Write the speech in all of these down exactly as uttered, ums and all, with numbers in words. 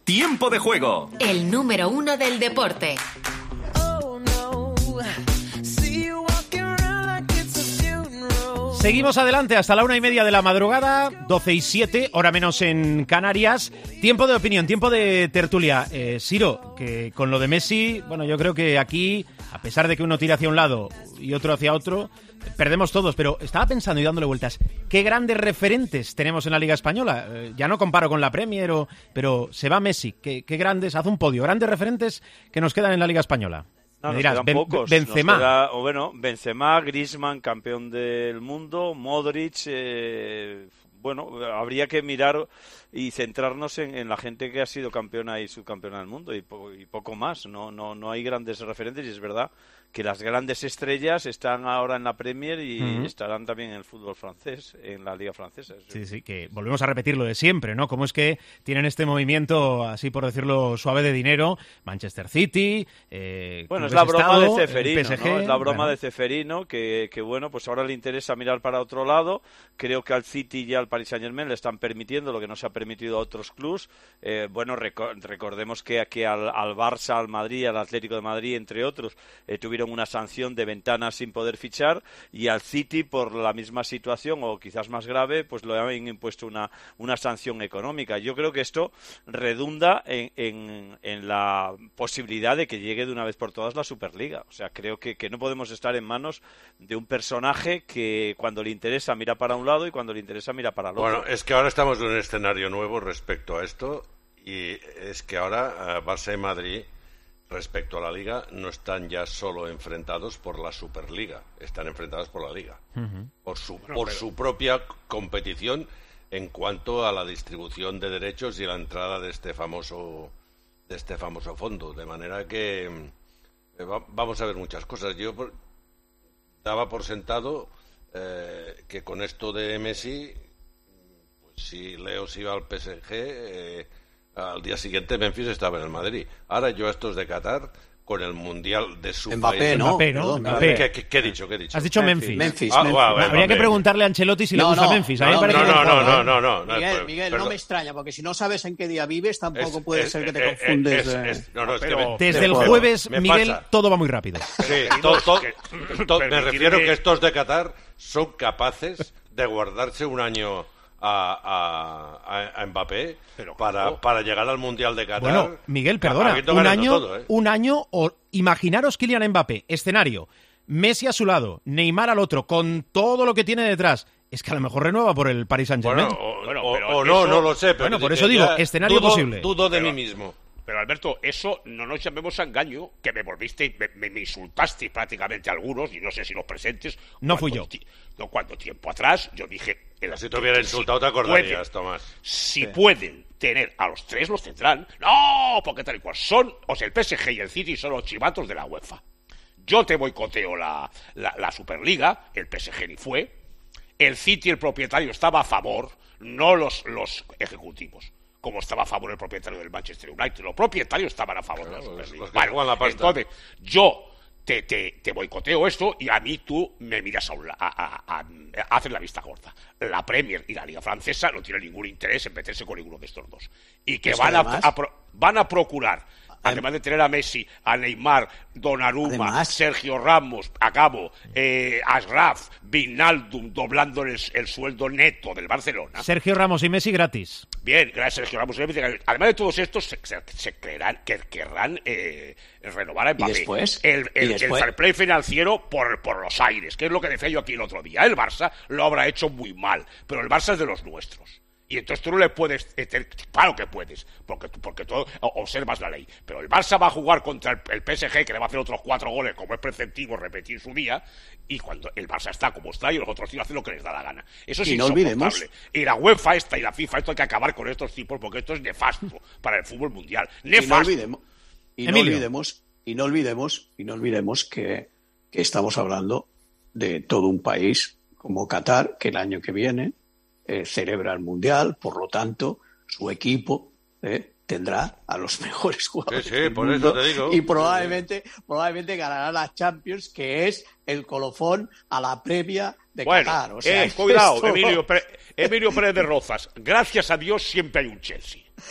Tiempo de Juego. El número uno del deporte. Seguimos adelante hasta la una y media de la madrugada, doce y siete, hora menos en Canarias. Tiempo de opinión, tiempo de tertulia. Eh, Siro, que con lo de Messi, bueno, yo creo que aquí, a pesar de que uno tira hacia un lado y otro hacia otro, perdemos todos, pero estaba pensando y dándole vueltas, ¿qué grandes referentes tenemos en la Liga Española? Eh, ya no comparo con la Premier, o, pero se va Messi, ¿qué, qué grandes, haz un podio, grandes referentes que nos quedan en la Liga Española? No, Me nos dirás, quedan ben, pocos. Benzema. Nos queda, o bueno, Benzema, Griezmann, campeón del mundo, Modric, eh, bueno, habría que mirar y centrarnos en, en la gente que ha sido campeona y subcampeona del mundo y, po y poco más. No, no, no hay grandes referentes y es verdad que las grandes estrellas están ahora en la Premier y uh-huh. estarán también en el fútbol francés, en la Liga Francesa. Sí, sí, que volvemos a repetir lo de siempre, ¿no? Cómo es que tienen este movimiento, así por decirlo suave, de dinero, Manchester City, eh, bueno, es la broma Estado, de Ceferino, P S G, ¿no? Es la broma bueno. de Ceferino, que, que bueno, pues ahora le interesa mirar para otro lado. Creo que al City y al Paris Saint-Germain le están permitiendo lo que no se ha permitido a otros clubs. Eh, bueno, reco recordemos que, que al, al Barça, al Madrid, al Atlético de Madrid, entre otros, eh, tuvieron una sanción de ventanas sin poder fichar, y al City por la misma situación o quizás más grave pues le han impuesto una, una sanción económica. Yo creo que esto redunda en, en, en la posibilidad de que llegue de una vez por todas la Superliga. O sea, creo que, que no podemos estar en manos de un personaje que cuando le interesa mira para un lado y cuando le interesa mira para el otro. Bueno, es que ahora estamos en un escenario nuevo respecto a esto, y es que ahora uh, Barça y Madrid, respecto a la Liga, no están ya solo enfrentados por la Superliga, están enfrentados por la Liga, uh-huh. por, su, bueno, por pero... su propia competición en cuanto a la distribución de derechos y la entrada de este famoso de este famoso fondo, de manera que eh, va, vamos a ver muchas cosas. Yo por, daba por sentado eh, que con esto de Messi, pues si Leo se iba al P S G, eh, al día siguiente Memphis estaba en el Madrid. Ahora yo a estos de Qatar, con el Mundial de su Mbappé, país... ¿no? Mbappé, ¿no? Mbappé. ¿Qué, qué, ¿Qué he dicho? ¿Qué he dicho? Has dicho Memphis. Memphis. Ah, Memphis. wow, Habría Mbappé. que preguntarle a Ancelotti si no, le gusta no, Memphis. No, a mí me parece no, que no, no, no, no, no, no. Miguel, no, Miguel pero, no me extraña, porque si no sabes en qué día vives, tampoco es, puede es, ser que te es, confundes. Es, eh. es, no, no, es pero que me, desde el me, jueves, me Miguel, pasa. todo va muy rápido. Sí, to, to, to, me refiero que estos de Qatar son capaces de guardarse un año a, a, a Mbappé pero, para, oh. para llegar al Mundial de Qatar. Bueno, Miguel, perdona, un año, todo, ¿eh? un año, o imaginaros Kylian Mbappé, escenario, Messi a su lado, Neymar al otro, con todo lo que tiene detrás. Es que a lo mejor renueva por el Paris Saint-Germain. Bueno, o, bueno, o, pero o no, eso, no lo sé. Pero bueno, por eso digo, escenario dudo, posible. Dudo de pero, mí mismo. Pero Alberto, eso no nos llamemos a engaño, que me volviste, me, me, me insultaste prácticamente algunos, y no sé si los presentes. No fui yo. No, cuando tiempo atrás yo dije... El, si te hubiera insultado, si te acordarías, pueden, Tomás. Si sí. pueden tener a los tres, los tendrán. No, porque tal y cual son, o sea, el P S G y el City son los chivatos de la UEFA. Yo te boicoteo la, la, la Superliga, el P S G ni fue. El City, el propietario, estaba a favor, no los, los ejecutivos. Como estaba a favor el propietario del Manchester United. Los propietarios estaban a favor claro, de la Superliga. Los que vale, la pasta. Entonces, yo te, te, te boicoteo esto y a mí tú me miras a, un, a, a, a, a hacer la vista corta. La Premier y la Liga Francesa no tienen ningún interés en meterse con ninguno de estos dos. Y que van, además, a, a pro, van a procurar, además de tener a Messi, a Neymar, Donnarumma, además, Sergio Ramos, acabo, eh, Ashraf, Wijnaldum, doblando el, el sueldo neto del Barcelona. Sergio Ramos y Messi gratis. Bien, gracias Sergio Ramos y Messi. Además de todos estos, se, se, se creerán, que querrán eh, renovar a Mbappé. ¿Y después? El, el, ¿Y después? el fair play financiero por, por los aires, que es lo que decía yo aquí el otro día. El Barça lo habrá hecho muy mal, pero el Barça es de los nuestros. Y entonces tú no le puedes... Claro que puedes, porque, porque tú observas la ley. Pero el Barça va a jugar contra el, el P S G, que le va a hacer otros cuatro goles, como es preceptivo repetir su día, y cuando el Barça está como está y los otros tíos hacen lo que les da la gana. Eso es y no insoportable. Olvidemos. Y la UEFA esta y la FIFA, esto hay que acabar con estos tipos, porque esto es nefasto para el fútbol mundial. Nefasto. Y no olvidemos, y no olvidemos, y no olvidemos, y no olvidemos que, que estamos hablando de todo un país como Qatar, que el año que viene Eh, celebra el Mundial, por lo tanto, su equipo eh, tendrá a los mejores jugadores sí, sí, del por mundo eso te digo. y probablemente, probablemente ganará la Champions, que es el colofón a la previa de bueno, Qatar. O sea, eh, cuidado, esto... Emilio, Pre- Emilio Pérez de Rozas. Gracias a Dios siempre hay un Chelsea.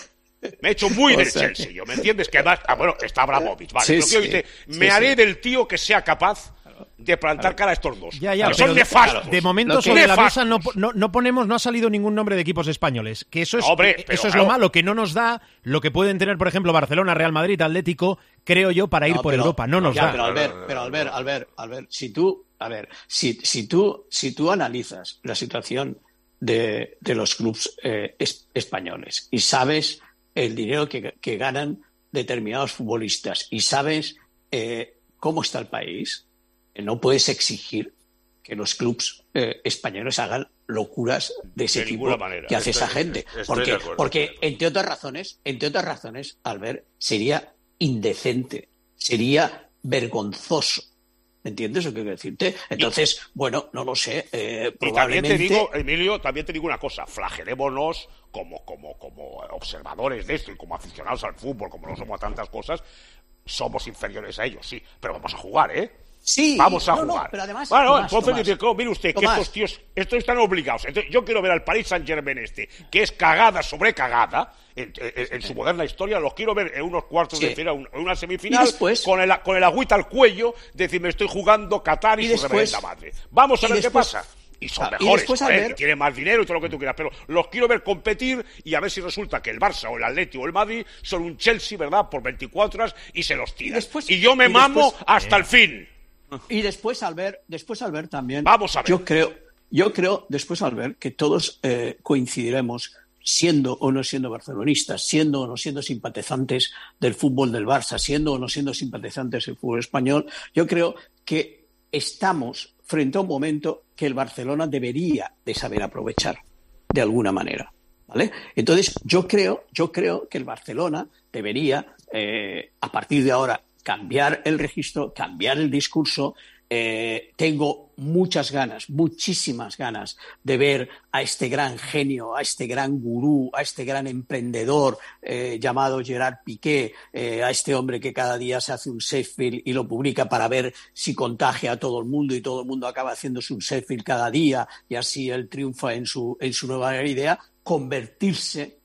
Me he hecho muy O del sea Chelsea, que- yo, ¿me entiendes? Que además, ah, bueno, está Abramovich, vale. Sí, Pero quiero sí, decirte, sí, me haré sí. del tío que sea capaz de plantar cara a estos dos. Ya, ya, que pero son de- nefastos. De momento Lo que- sobre la nefastos. mesa no, po- no, no ponemos, no ha salido ningún nombre de equipos españoles. Que eso es, No, hombre, eh, pero eso es claro. lo malo, que no nos da lo que pueden tener, por ejemplo, Barcelona, Real Madrid, Atlético, creo yo, para ir No, por pero- Europa. No nos ya, da. Pero Albert, pero Albert, Albert, Albert, si tú, a ver, si, si tú, si tú analizas la situación de, de los clubes eh, es- españoles y sabes el dinero que, que ganan determinados futbolistas y sabes eh, cómo está el país, eh, no puedes exigir que los clubes eh, españoles hagan locuras de ese De tipo ninguna manera. que hace Estoy- esa gente. estoy de Porque, acuerdo, porque estoy de acuerdo. entre otras razones, entre otras razones, Albert, sería indecente, sería vergonzoso. ¿Entiendes lo que quiero decirte? Entonces, bueno, no lo sé. Eh, Y también probablemente. te digo, Emilio, también te digo una cosa, flagelémonos como, como, como observadores de esto y como aficionados al fútbol, como no somos a tantas cosas, somos inferiores a ellos, sí, pero vamos a jugar, ¿eh? Sí, Vamos a no, no, jugar. pero además, bueno, Tomás, entonces Tomás, dice, "Oh, mire usted, que Tomás. estos tíos, estos están obligados. Entonces, yo quiero ver al Paris Saint-Germain este, que es cagada sobre cagada, en, en- en su moderna historia, los quiero ver en unos cuartos Sí. de final, un- en una semifinal, Y después- con, el, con el agüita al cuello, decir, me estoy jugando Qatar y, Y su después- reverenda madre. Vamos a y ver después- qué pasa. Y son Claro, y mejores, después, joder, Albert- y tienen más dinero y todo lo que tú quieras, pero los quiero ver competir y a ver si resulta que el Barça o el Atleti o el Madrid son un Chelsea, ¿verdad?, por veinticuatro horas y se los tiran. Y después- y yo me y mamo después- hasta el fin. Y después al ver, después al ver también. Vamos a ver. Yo creo, yo creo, después al ver, que todos eh, coincidiremos, siendo o no siendo barcelonistas, siendo o no siendo simpatizantes del fútbol del Barça, siendo o no siendo simpatizantes del fútbol español, yo creo que estamos frente a un momento que el Barcelona debería de saber aprovechar de alguna manera. ¿Vale? Entonces, yo creo, yo creo que el Barcelona debería, eh, a partir de ahora, cambiar el registro, cambiar el discurso. Eh, tengo muchas ganas, muchísimas ganas de ver a este gran genio, a este gran gurú, a este gran emprendedor eh, llamado Gerard Piqué, eh, a este hombre que cada día se hace un selfie y lo publica para ver si contagia a todo el mundo y todo el mundo acaba haciéndose un selfie cada día y así él triunfa en su, en su nueva idea, convertirse,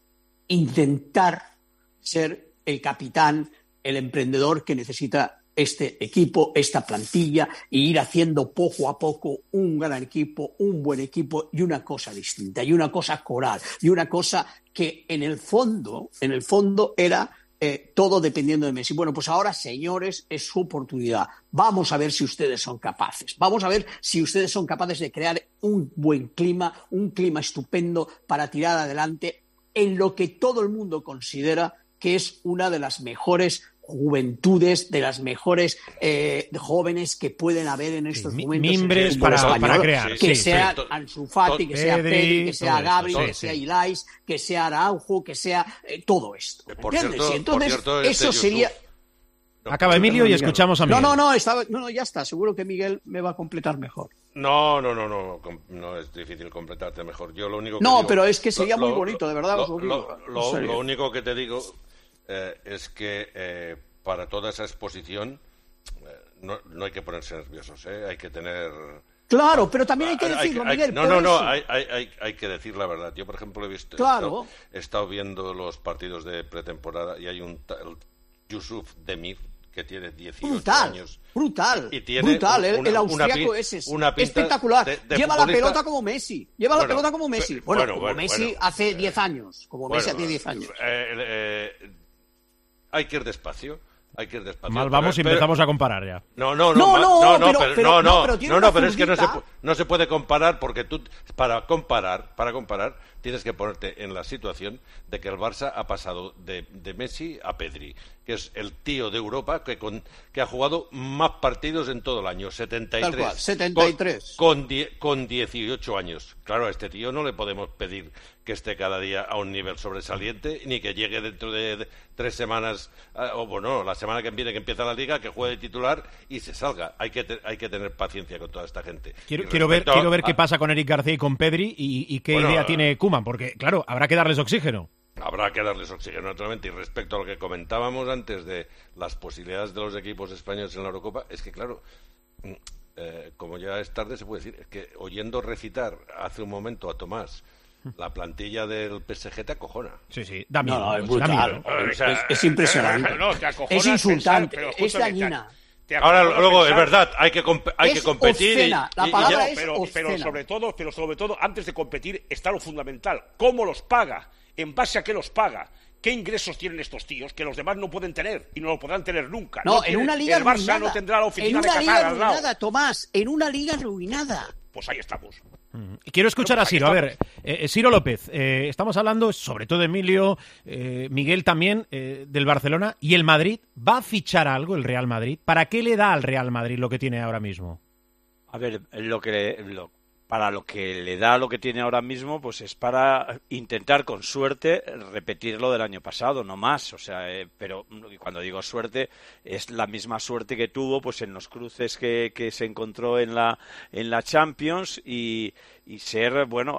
intentar ser el capitán, el emprendedor que necesita este equipo, esta plantilla, e ir haciendo poco a poco un gran equipo, un buen equipo y una cosa distinta, y una cosa coral, y una cosa que en el fondo, en el fondo era eh, todo dependiendo de Messi. Bueno, pues ahora, señores, es su oportunidad. Vamos a ver si ustedes son capaces. Vamos a ver si ustedes son capaces de crear un buen clima, un clima estupendo para tirar adelante en lo que todo el mundo considera que es una de las mejores juventudes, de las mejores eh, jóvenes que pueden haber en estos Sí, momentos. mimbres en el fútbol para- español, para crear, que sí, sea sí. Ansu Fati, que sea Pedri, Pedri, que sea todo esto, Gavi, sí, que sí. sea Ilais, que sea Araujo, que sea eh, todo esto. Por ¿entiendes? cierto- Y entonces, por cierto, este eso Yusuf- sería... No, Acaba Emilio y escuchamos a No, Miguel. no, no, estaba... no, no, ya está. Seguro que Miguel me va a completar mejor. No, no, no, no, com- no es difícil completarte mejor. Yo lo único que No, digo- pero es que sería lo- muy lo- bonito, de verdad, lo- os lo digo, lo- en lo- serio. lo único que te digo eh, es que eh, para toda esa exposición eh, no, no hay que ponerse nerviosos, ¿eh? Hay que tener... Claro, pero también hay que Hay- hay- decirlo, hay- Miguel. No, por no, no, eso. hay, hay, hay, hay que decir la verdad. Yo, por ejemplo, he visto, Claro. he, estado, he estado viendo los partidos de pretemporada y hay un tal Yusuf Demir que tiene dieciocho Brutal, años. brutal, y tiene brutal. El, una- el una austriaco pin- ese es una pinta espectacular. de- de Lleva la futbolista- pelota como Messi. Lleva la Bueno, pelota como Messi. pe- Bueno, bueno, como bueno, Messi bueno. hace diez años. Como Messi Bueno, hace diez años. eh, eh, hay que ir despacio. Hay que ir despacio. Mal vamos y Pero- empezamos a comparar ya. No, no, no, No, ma- no, no, no, pero- pero, pero- no, no, no, pero tiene no, una no, pero es que no se, zurdita. pu- no se puede comparar porque tú, para comparar, para comparar, tienes que ponerte en la situación de que el Barça ha pasado de, de Messi a Pedri, que es el tío de Europa que, con, que ha jugado más partidos en todo el año, setenta y tres. Tal cual, setenta y tres. Con, con, die- con dieciocho años. Claro, a este tío no le podemos pedir que esté cada día a un nivel sobresaliente, ni que llegue dentro de, de tres semanas, eh, o bueno, la semana que viene que empieza la liga, que juegue de titular y se salga. Hay que, te- hay que tener paciencia con toda esta gente. Quiero, Y quiero ver, respecto quiero ver a- qué pasa con Eric García y con Pedri y, y qué Bueno, idea eh, tiene Koeman, porque, claro, habrá que darles oxígeno. Habrá que darles oxígeno, naturalmente. Y respecto a lo que comentábamos antes de las posibilidades de los equipos españoles en la Eurocopa, es que, claro, mm, eh, como ya es tarde, se puede decir, es que oyendo recitar hace un momento a Tomás La plantilla del P S G te acojona. Sí, sí, da miedo. No, no, es brutal. O sea, es, es impresionante. No, te acojona es insultante, pensar, pero es dañina. Ahora, luego, es verdad, hay que, comp hay es que competir. Obscena. Y, la y, palabra y, es pero, obscena. pero sobre todo, pero sobre todo, antes de competir, está lo fundamental. ¿Cómo los paga? ¿En base a qué los paga? ¿Qué ingresos tienen estos tíos que los demás no pueden tener y no lo podrán tener nunca? No, no en tiene, una liga el Barça arruinada. no tendrá la oficina en una de liga Qatar al lado. arruinada, Tomás, en una liga arruinada. Pues ahí estamos. Quiero escuchar Bueno, a Siro. A ver, eh, Siro López, eh, estamos hablando, sobre todo Emilio, eh, Miguel también, eh, del Barcelona y el Madrid. ¿Va a fichar algo el Real Madrid? ¿Para qué le da al Real Madrid lo que tiene ahora mismo? A ver, lo que lo, para lo que le da lo que tiene ahora mismo, pues es para intentar con suerte repetir lo del año pasado, no más. O sea, eh, pero cuando digo suerte, es la misma suerte que tuvo pues en los cruces que, que se encontró en la en la Champions y, y ser, bueno,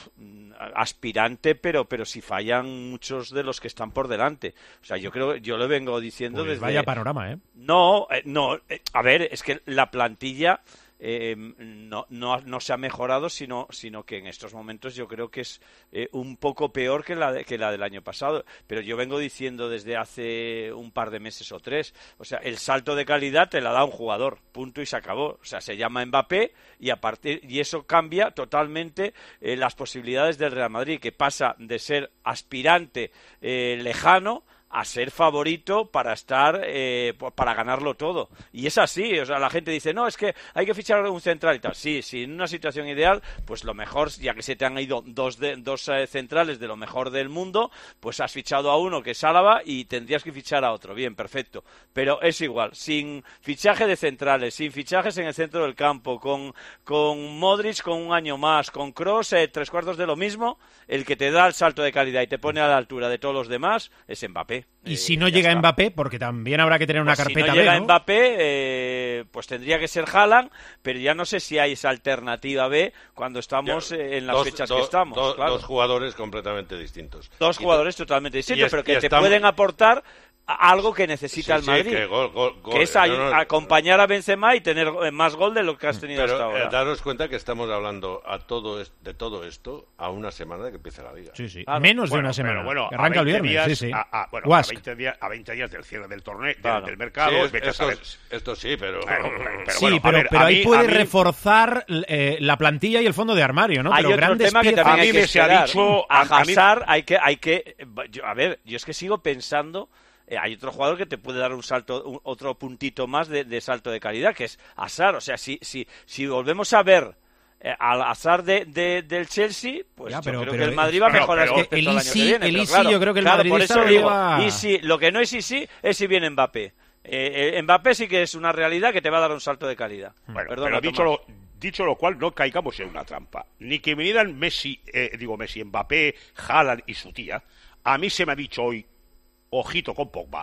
aspirante, pero pero si fallan muchos de los que están por delante. O sea, yo creo, yo lo vengo diciendo pues desde... Vaya panorama, ¿eh? No, eh, no, eh, a ver, es que la plantilla... Eh, no, no, no se ha mejorado, sino, sino que en estos momentos yo creo que es eh, un poco peor que la, de, que la del año pasado. Pero yo vengo diciendo desde hace un par de meses o tres, o sea, el salto de calidad te la da un jugador, punto y se acabó. O sea, se llama Mbappé y, a partir, y eso cambia totalmente eh, las posibilidades del Real Madrid, que pasa de ser aspirante eh, lejano a ser favorito para estar, eh, para ganarlo todo. Y es así, o sea, la gente dice, no, es que hay que fichar un central y tal. Sí, sí, en una situación ideal, pues lo mejor, ya que se te han ido dos, de, dos eh, centrales de lo mejor del mundo, pues has fichado a uno que es Álava y tendrías que fichar a otro. Bien, perfecto. Pero es igual, sin fichaje de centrales, sin fichajes en el centro del campo, con, con Modric con un año más, con Kroos, eh, tres cuartos de lo mismo, el que te da el salto de calidad y te pone a la altura de todos los demás es Mbappé. Y eh, si no llega está. Mbappé, porque también habrá que tener una pues carpeta si no llega B, ¿no? Mbappé, eh, pues tendría que ser Haaland, pero ya no sé si hay esa alternativa B cuando estamos ya, eh, en las dos, fechas do, que estamos. Do, claro. Dos jugadores completamente distintos. Dos y jugadores te, totalmente distintos, es, pero que te estamos... pueden aportar algo que necesita sí, el Madrid, sí, que, gol, gol, gol, que es no, no, acompañar a Benzema y tener más gol de lo que has tenido pero, hasta ahora. Eh, daros cuenta que estamos hablando a todo es, de todo esto a una semana de que empiece la Liga. Sí, sí. Claro. Menos Bueno, de una semana. Bueno, Arranca el viernes, días, sí, sí. A, a, bueno, a veinte, días, a veinte días del cierre del torneo, claro. del, del mercado, sí, es, vete esto, a saber. esto sí, pero... Pero, pero, sí, bueno, pero, ver, pero ahí mí, puede mí, reforzar eh, la plantilla y el fondo de armario, ¿no? Hay Pero otro grandes tema que piezas... también A hay mí que me se ha esperar. dicho... A a- a mí- Hazard hay que... Hay que yo, a ver, yo es que sigo pensando... Eh, hay otro jugador que te puede dar un salto, un, otro puntito más de, de salto de calidad, que es Hazard. O sea, si, si, si volvemos a ver eh, al Hazard de, de, del Chelsea, pues ya, yo pero, creo pero, que el Madrid va a mejorar pero, respecto el al año Easy, que viene. el pero Easy, claro, yo creo que el claro, Madrid por eso está digo, a... Easy, lo que no es Easy es si viene Mbappé. Eh, eh, Mbappé sí que es una realidad que te va a dar un salto de calidad. Bueno, Perdona, pero dicho Tomás. lo, dicho lo cual, no caigamos en una trampa. Ni que vinieran Messi, eh, digo Messi, Mbappé, Haaland y su tía. A mí se me ha dicho hoy, ojito con Pogba.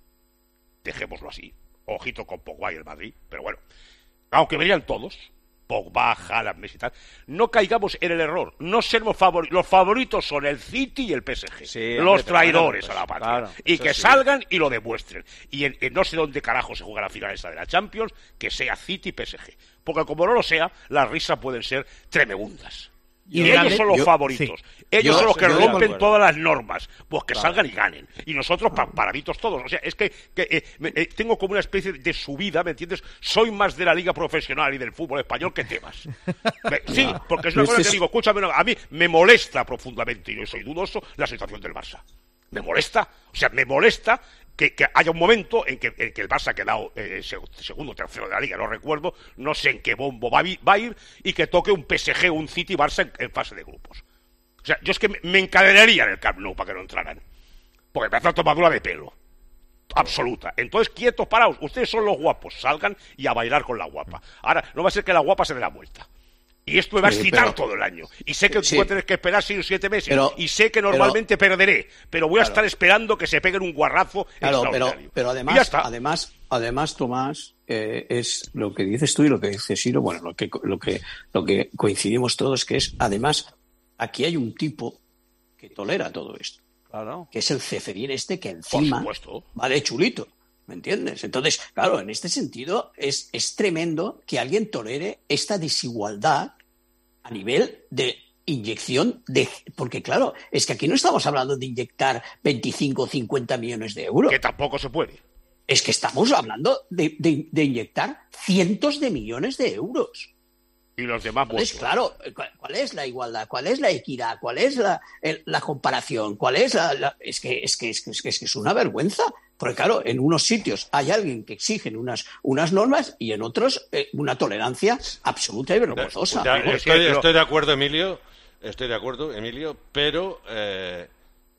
Dejémoslo así. Ojito con Pogba y el Madrid. Pero bueno, aunque venían todos, Pogba, Haaland, Messi y tal, no caigamos en el error. No seremos favoritos. Los favoritos son el City y el P S G. Sí, los hombre, traidores bueno, a la pues, patria. claro, y eso que sí. salgan y lo demuestren. Y en, en no sé dónde carajo se juega la final esa de la Champions, que sea City y P S G. Porque como no lo sea, las risas pueden ser tremendas. Y, Y ellos grande- son los yo- favoritos. sí. Ellos Yo- son los que yo estoy de rompen acuerdo. todas las normas. Pues que Claro. salgan y ganen. Y nosotros pa paraditos todos. O sea, es que, que eh, me, eh, tengo como una especie de subida, ¿me entiendes? Soy más de la liga profesional y del fútbol español que temas. Me- sí, porque es una Pero cosa este que es- digo, escúchame, no, a mí me molesta profundamente, y yo soy dudoso, la situación del Barça. Me molesta. O sea, me molesta que, que haya un momento en que, en que el Barça ha quedado eh, segundo o tercero de la Liga, no recuerdo, no sé en qué bombo va a, va a ir, y que toque un P S G, un City Barça en, en fase de grupos. O sea, yo es que me, me encadenaría en el Camp Nou para que no entraran. Porque me hace tomadura de pelo. Absoluta. Entonces, quietos, paraos. Ustedes son los guapos. Salgan y a bailar con la guapa. Ahora, no va a ser que la guapa se dé la vuelta. Y esto me va a Sí, excitar pero- todo el año. Y sé que Sí. voy a tener que esperar seis o siete meses. Pero- y sé que normalmente perderé. Pero voy a Claro. estar esperando que se peguen un guarrazo Claro, pero, extraordinario. pero Y ya además, está. además, además, Tomás, eh, es lo que dices tú y lo que dice Siro, bueno, lo que, lo que, lo que coincidimos todos, que es, además, aquí hay un tipo que tolera todo esto, Claro. que es el Ceferín este que Por encima supuesto. va de chulito, ¿me entiendes? Entonces, claro, en este sentido es, es tremendo que alguien tolere esta desigualdad a nivel de inyección de... Porque claro, es que aquí no estamos hablando de inyectar veinticinco o cincuenta millones de euros. Que tampoco se puede. Es que estamos hablando de, de, de inyectar cientos de millones de euros. Y los demás Entonces, claro, ¿cuál es la igualdad? ¿Cuál es la equidad? ¿Cuál es la, el, la comparación? ¿Cuál es la, la... Es, que, es, que, es, que, es que es una vergüenza. Porque claro, en unos sitios hay alguien que exigen unas, unas normas y en otros eh, una tolerancia absoluta y vergonzosa. Ya, ya, estoy, estoy de acuerdo, Emilio. Estoy de acuerdo, Emilio, pero eh,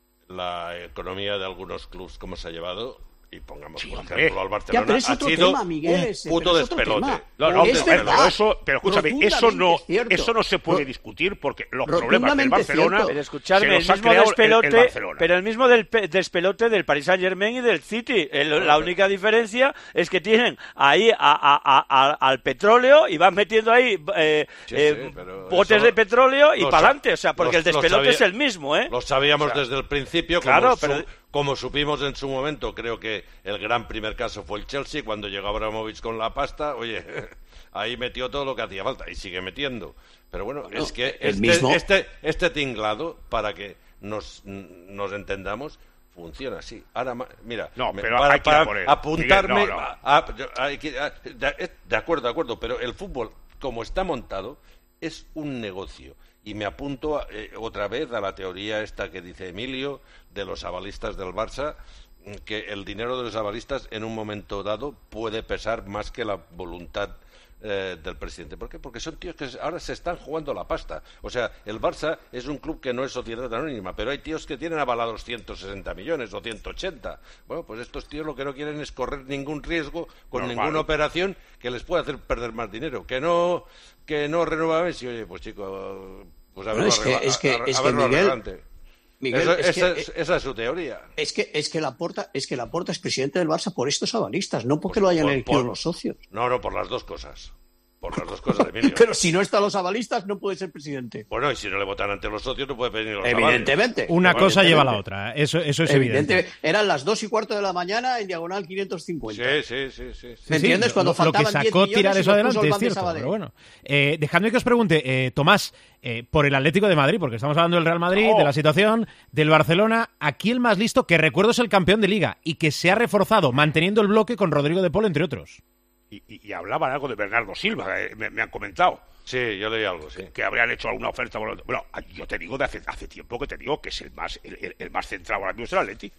la economía de algunos clubes, como se ha llevado, y pongamos sí, por hombre. ejemplo al Barcelona, ya, pero es ha otro sido tema, Miguel, un ese, puto pero es otro despelote. tema. No, no, es pero, verdad. eso, pero escúchame, eso no, eso no se puede Ro- discutir porque los problemas del Barcelona cierto. Pero escuchadme, se el los ha mismo creado despelote, el, el Barcelona. pero el mismo del pe- despelote del Paris Saint-Germain y del City. El- la única diferencia es que tienen ahí a, a, a, a, al petróleo y van metiendo ahí eh, Sí, eh, sí, pero botes eso de petróleo y lo para sa- adelante. O sea, porque los- el lo despelote sabía- es el mismo, ¿eh? Lo sabíamos O sea, desde el principio, como, claro, su- pero- como supimos en su momento. Creo que el gran primer caso fue el Chelsea, cuando llegó Abramovich con la pasta, oye, ahí metió todo lo que hacía falta y sigue metiendo. Pero bueno, Bueno, es que el este, mismo- este, este tinglado, para que nos, nos entendamos, funciona así. Ahora, ma- mira, No, me- pero para, hay que ir a para por él. apuntarme... Miguel, no, no. a- a- yo- hay que- a- de, de acuerdo, de acuerdo, pero el fútbol, como está montado, es un negocio. Y me apunto a, eh, otra vez a la teoría esta que dice Emilio, de los avalistas del Barça, que el dinero de los avalistas en un momento dado puede pesar más que la voluntad eh, del presidente. ¿Por qué? Porque son tíos que ahora se están jugando la pasta. O sea, el Barça es un club que no es sociedad anónima, pero hay tíos que tienen avalados ciento sesenta millones o ciento ochenta. Bueno, pues estos tíos lo que no quieren es correr ningún riesgo con Normal. ninguna operación que les pueda hacer perder más dinero. Que no que no renueva Messi. Oye, pues chico, pues a Bueno, verlo es que- arregla- es que- a- a es que verlo Miguel- arreglante. Miguel, Eso- es esa, que- es, esa es su teoría. Es que, es que Laporta, es que Laporta es presidente del Barça por estos avalistas, no porque Pues lo hayan por- elegido por- los socios. No, no, por las dos cosas. Por las dos cosas, Emilio. Pero si no están los avalistas, no puede ser presidente. Bueno, y si no le votan ante los socios, no puede pedir los avales. Evidentemente. Una cosa lleva a la Evidentemente. otra, eso, eso es evidente. Evidente. Eran las dos y cuarto de la mañana en diagonal quinientos cincuenta. Sí, sí, sí, sí. sí. ¿Me entiendes? lo- Cuando lo, lo que faltaban diez sacó millones tirar y eso lo puso adelante el es Banco cierto, Sabadell. pero bueno. Eh, dejadme que os pregunte, eh, Tomás, eh, por el Atlético de Madrid, porque estamos hablando del Real Madrid, Oh. de la situación, del Barcelona, aquí el más listo, que recuerdo es el campeón de Liga, y que se ha reforzado manteniendo el bloque con Rodrigo de Paul, entre otros. Y, y, y hablaban algo de Bernardo Silva, eh, me, me han comentado. Sí, yo leí algo, sí. Que habrían hecho alguna oferta. Bueno, yo te digo de hace, hace tiempo que te digo que es el más, el, el- el más centrado ahora mismo es el Atleti.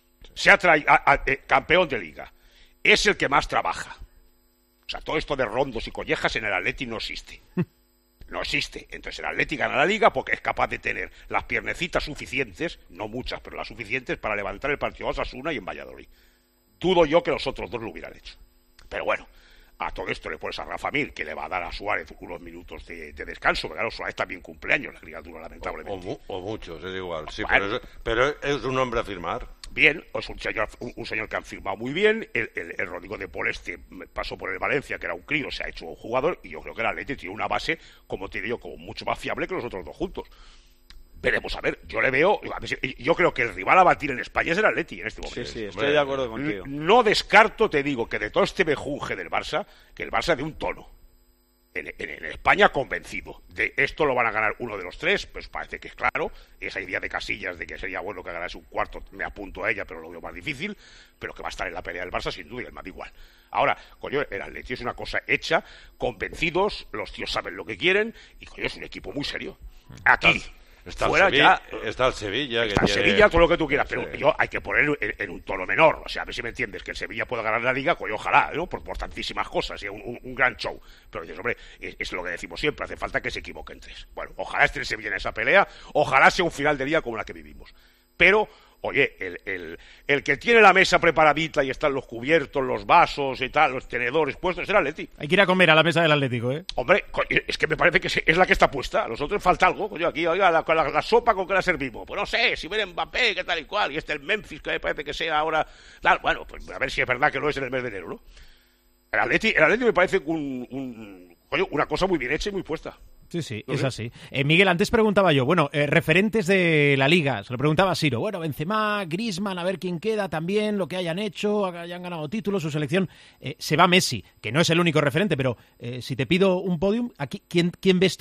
Se ha traído eh, campeón de Liga. Es el que más trabaja. O sea, todo esto de rondos y collejas en el Atleti no existe. No existe. Entonces el Atleti gana la Liga porque es capaz de tener las piernecitas suficientes, no muchas, pero las suficientes para levantar el partido a Osasuna y en Valladolid. Dudo yo que los otros dos lo hubieran hecho. Pero bueno, a todo esto le pones a Rafa Mir, que le va a dar a Suárez unos minutos de, de descanso. Claro, Suárez también cumpleaños, la criatura, O, lamentablemente. mu- o muchos, es igual. Sí, Bueno. pero, es, pero es un hombre a firmar. Bien, es un señor, un, un señor que han firmado muy bien. El, el, el Rodrigo de Paul este pasó por el Valencia, que era un crío, se ha hecho un jugador, y yo creo que el Atleti tiene una base, como te digo, como mucho más fiable que los otros dos juntos. Veremos, a ver, yo le veo, a ver si- yo creo que el rival a batir en España es el Atleti en este Sí, momento. sí, estoy de acuerdo contigo. No descarto, te digo, que de todo este mejunje del Barça, que el Barça dé un tono. En, en- en España convencido. De esto lo van a ganar uno de los tres, pues parece que es claro. Esa idea de Casillas de que sería bueno que ganase un cuarto, me apunto a ella, pero lo veo más difícil. Pero que va a estar en la pelea del Barça sin duda y el Madrid igual. Ahora, coño, el Atleti es una cosa hecha, convencidos, los tíos saben lo que quieren y coño, es un equipo muy serio. Aquí. Está el, Fuera Sevilla, ya, está el Sevilla. Que Está tiene... Sevilla, todo lo que tú quieras, pero Sí. yo hay que ponerlo en, en un tono menor. O sea, a ver si me entiendes, que el Sevilla pueda ganar la Liga, coño, ojalá, ¿no? Por, por tantísimas cosas, y un, un, un gran show. Pero dices, hombre, es, es lo que decimos siempre, hace falta que se equivoquen tres. Bueno, ojalá esté el Sevilla en esa pelea, ojalá sea un final de día como la que vivimos. Pero, oye, el, el, el que tiene la mesa preparadita y están los cubiertos, los vasos y tal, los tenedores puestos, es el Atleti. Hay que ir a comer a la mesa del Atlético, ¿eh? Hombre, coño, es que me parece que es la que está puesta. A nosotros falta algo, coño, aquí, oiga, la, la, la sopa con que la servimos. Pues no sé, si viene Mbappé, qué tal y cual, y este el Memphis, que me parece que sea ahora tal. Bueno, pues a ver si es verdad que no es en el mes de enero, ¿no? El Atleti, el Atleti me parece un, un, coño, una cosa muy bien hecha y muy puesta. Sí, sí, ¿No es sé? así. Eh, Miguel, antes preguntaba yo, bueno, eh, referentes de la Liga, se lo preguntaba a Siro, bueno, Benzema, Griezmann, a ver quién queda también, lo que hayan hecho, hayan ganado títulos, su selección, eh, se va Messi, que no es el único referente, pero eh, si te pido un podium, aquí, ¿quién, quién ves tú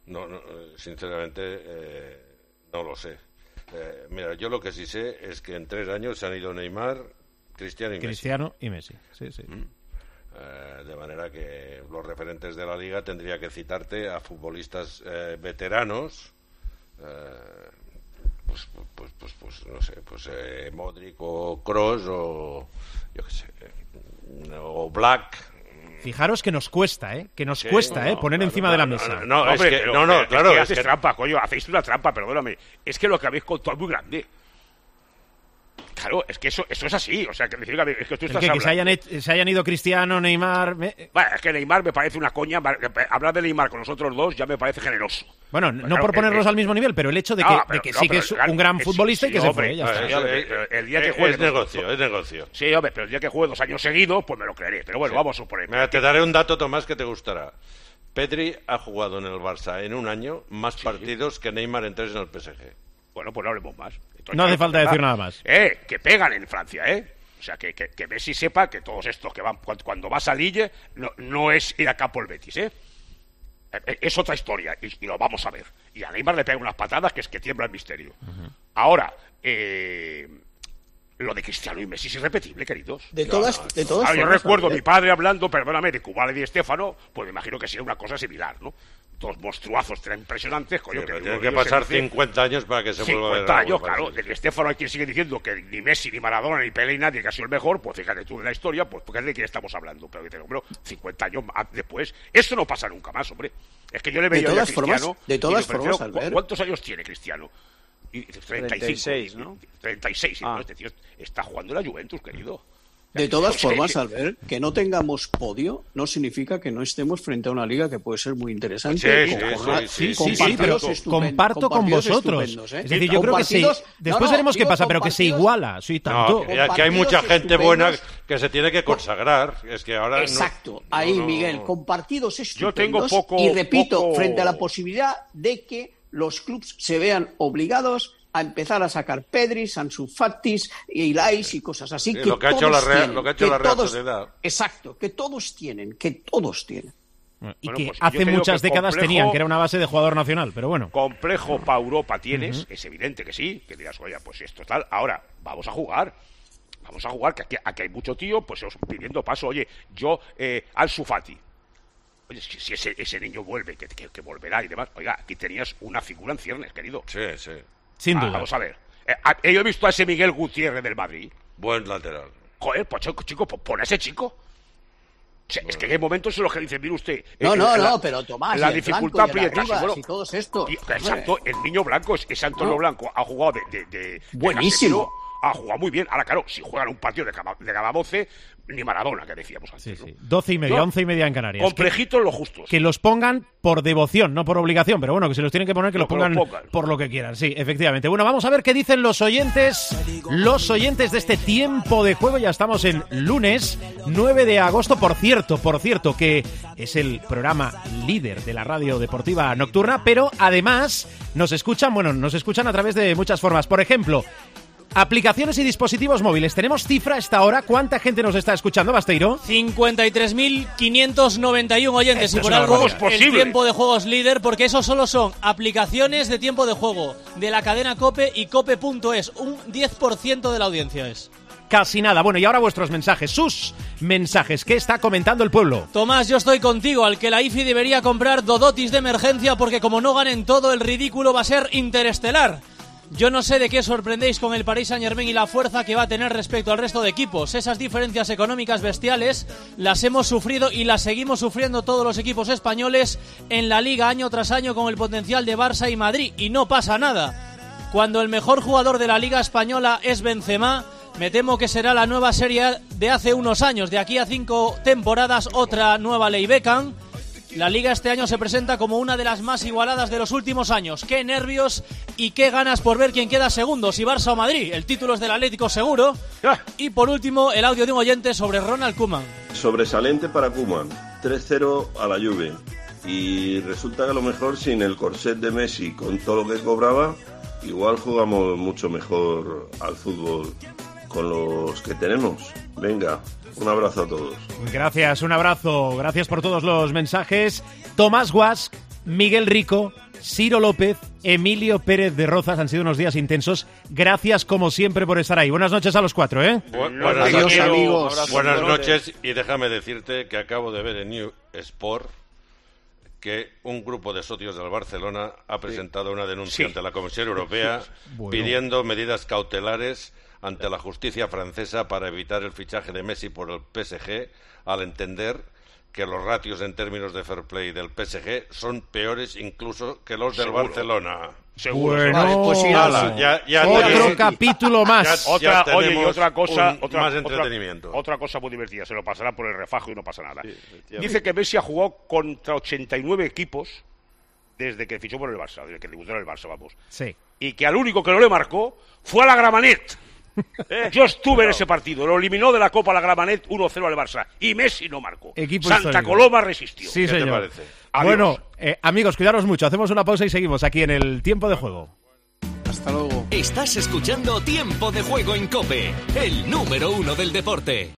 No, no sinceramente, eh, no lo sé. Eh, mira, yo lo que sí sé es que en tres años se han ido Neymar, Cristiano y Messi. Cristiano y Messi, sí, sí. Mm. Eh, de manera que los referentes de la Liga tendría que citarte a futbolistas eh, veteranos, eh, pues, pues, pues, pues, no sé, pues eh, Modric o Kroos o yo qué sé, o Black. Fijaros que nos cuesta, ¿eh? Que nos Sí, cuesta, no, ¿eh? Poner claro, encima claro, de la no, mesa. No, no, no, Hombre, es que, pero, no, no, pero, claro, es que es haces que... trampa, coño, hacéis una trampa, perdóname. Es que lo que habéis contado es muy grande. Claro, es que eso, eso es así. O sea, que decir es que tú estás que, hablando... que se, hayan he- se hayan ido Cristiano, Neymar... Me... Bueno, es que Neymar me parece una coña. Hablar de Neymar con los otros dos ya me parece generoso. Bueno, Pues no claro, por ponerlos eh, al mismo nivel, pero el hecho de que, no, de pero- que no, sí que pero, es claro, un gran es- futbolista y sí, que se hombre, fue, ya Ah, está. es, Sí, hombre, eh, pero el día que eh, juegue es dos- negocio, dos- es negocio. Sí, hombre, pero el día que juegue dos años seguidos, pues me lo creeré. Pero bueno, vamos a suponer. Mira, te daré un dato, Tomás, que te gustará. Pedri ha jugado en el Barça en un año más partidos que Neymar en tres en el P S G. Bueno, pues no hablemos más. Entonces, No hace claro, falta ¿verdad? decir nada más. Eh, que pegan en Francia, ¿eh? O sea, que, que, que Messi sepa que todos estos que van cuando, cuando vas a Lille no, no es ir a campo el Betis, ¿eh? Eh, Es otra historia y, y lo vamos a ver. Y a Neymar le pega unas patadas que es que tiembla el misterio. Uh-huh. Ahora, eh, lo de Cristiano y Messi es irrepetible, queridos. De todas, no, de todas ah, yo formas, recuerdo a ¿eh? mi padre hablando, perdóname, de Cubale y Estéfano, pues me imagino que sería una cosa similar, ¿no? Dos monstruazos tan impresionantes, coño. Sí, que pero tiene uno que de ellos pasar se dice- cincuenta años para que se vuelva a ver cincuenta años, algo claro. parecido. De Estéfano hay quien sigue diciendo que ni Messi, ni Maradona, ni Pelé, ni nadie que ha sido el mejor. Pues fíjate tú de la historia, pues fíjate de quién estamos hablando. Pero dice, hombre, cincuenta años más después, eso no pasa nunca más, hombre. Es que yo le veía De ya a todas formas- Cristiano. de todas y me formas, prefiero, Albert. ¿cuántos años tiene Cristiano? Y dice, treinta y cinco. treinta y seis, ¿no? treinta y seis. Ah. ¿no? Este tío está jugando en la Juventus, querido. De todas Sí, formas, sí. Albert, que no tengamos podio no significa que no estemos frente a una liga que puede ser muy interesante. Sí, con sí, jornadas- sí, Sí, con sí, sí, pero partidos estupen- comparto con partidos vosotros. estupendos, ¿eh? Es decir, yo Con creo que se... partidos- Después no, no, veremos qué digo pasa, con pero que se partidos- iguala, sí, tanto. No, que, que hay mucha partidos gente buena estupendos. que se tiene que consagrar. Es que ahora no- Exacto, no, ahí, no. Miguel, con partidos estupendos. Yo tengo poco- y repito, poco- frente a la posibilidad de que los clubes se vean obligados a empezar a sacar Pedris, Ansu Fatis, Ilais y cosas así. Sí, que lo que ha hecho todos la Real- tienen, lo que ha hecho que la Real todos- Sociedad. Exacto, que todos tienen, que todos tienen. Y Bueno, que pues yo hace te digo muchas que décadas complejo- tenían, que era una base de jugador nacional, pero bueno. Complejo para Europa tienes, es evidente que sí, que dirás, oye, pues esto tal. Ahora, vamos a jugar. Vamos a jugar, que aquí, aquí hay mucho tío, pues os pidiendo paso. Oye, yo, eh, Ansu Fati. Oye, si, si ese, ese niño vuelve, que, que, que volverá y demás. Oiga, aquí tenías una figura en ciernes, querido. Sí, sí. Sin Ah, duda. vamos a ver. Eh, a- yo he visto a ese Miguel Gutiérrez del Madrid. Buen lateral. Joder, pues chico, chico, pues pon a ese chico. O sea, es que hay momentos en los que dicen, mire usted... No, eh, no, la- no, pero Tomás, la y el dificultad Blanco y el aprieta, sí, Arribas bueno. y todos estos. Y- exacto, el niño blanco, es- ese Antonio No. Blanco ha jugado de, de, de- de Buenísimo. Casemiro, ha jugado muy bien. Ahora, claro, si juegan un partido de cada, de cada doce, ni Maradona, que decíamos antes. Sí, ¿no? sí. Doce y media, No, once y media en Canarias. Complejitos los justos. Que los pongan por devoción, no por obligación, pero bueno, que se los tienen que poner, que No, los que los pongan pongan. por lo que quieran, sí, efectivamente. Bueno, vamos a ver qué dicen los oyentes, los oyentes de este tiempo de juego. Ya estamos en lunes nueve de agosto, por cierto, por cierto, que es el programa líder de la radio deportiva nocturna, pero además nos escuchan, bueno, nos escuchan a través de muchas formas. Por ejemplo, aplicaciones y dispositivos móviles. ¿Tenemos cifra a esta hora? ¿Cuánta gente nos está escuchando, Basteiro? cincuenta y tres mil quinientos noventa y uno oyentes. Esto Y es por una algo barbaridad. el Posible. tiempo de juego es líder, porque esos solo son aplicaciones de tiempo de juego de la cadena COPE y cope punto es. Un diez por ciento de la audiencia es. Casi nada. Bueno, y ahora vuestros mensajes, sus mensajes. ¿Qué está comentando el pueblo? Tomás, yo estoy contigo. Al que la I F I debería comprar Dodotis de emergencia, porque como no ganen todo, el ridículo va a ser interestelar. Yo no sé de qué sorprendéis con el Paris Saint-Germain y la fuerza que va a tener respecto al resto de equipos. Esas diferencias económicas bestiales las hemos sufrido y las seguimos sufriendo todos los equipos españoles en la Liga año tras año con el potencial de Barça y Madrid. Y no pasa nada. Cuando el mejor jugador de la Liga Española es Benzema, me temo que será la nueva serie de hace unos años. De aquí a cinco temporadas, otra nueva ley Beckham. La Liga este año se presenta como una de las más igualadas de los últimos años. Qué nervios y qué ganas por ver quién queda segundo, si Barça o Madrid. El título es del Atlético seguro. Ah. Y por último, el audio de un oyente sobre Ronald Koeman. Sobresaliente para Koeman, tres cero a la Juve. Y resulta que a lo mejor sin el corset de Messi, con todo lo que cobraba, igual jugamos mucho mejor al fútbol con los que tenemos. Venga, un abrazo a todos. Gracias, un abrazo. Gracias por todos los mensajes. Tomás Guas, Miguel Rico, Ciro López, Emilio Pérez de Rozas. Han sido unos días intensos. Gracias, como siempre, por estar ahí. Buenas noches a los cuatro, ¿eh? Bu- buenas Adiós, noches, amigos. buenas noches, y déjame decirte que acabo de ver en New Sport que un grupo de socios del Barcelona ha presentado una denuncia Sí. ante la Comisión Europea Bueno. pidiendo medidas cautelares ante la justicia francesa para evitar el fichaje de Messi por el P S G, al entender que los ratios en términos de fair play del P S G son peores incluso que los del Seguro. Barcelona. Seguro. Bueno, Vale, pues sí, Hala, sí. ya, ya otro tenemos- capítulo más. Ya- Otra, ya oye, y tenemos otra cosa, un- otra, más otra- entretenimiento. Otra, cosa muy divertida, se lo pasará por el refajo y no pasa nada. efectivamente. Dice que Messi ha jugado contra ochenta y nueve equipos desde que fichó por el Barça, desde que debutó en el Barça, vamos. Sí. Y que al único que no le marcó fue a la Gramenet. Eh, Yo estuve en ese partido, lo eliminó de la Copa la Gramenet uno cero al Barça y Messi no marcó. Equipo Santa histórico. Coloma resistió. Sí, ¿Qué te señor. parece? Adiós. Bueno, eh, amigos, cuidaros mucho. Hacemos una pausa y seguimos aquí en el tiempo de juego. Hasta luego. Estás escuchando Tiempo de Juego en COPE, el número uno del deporte.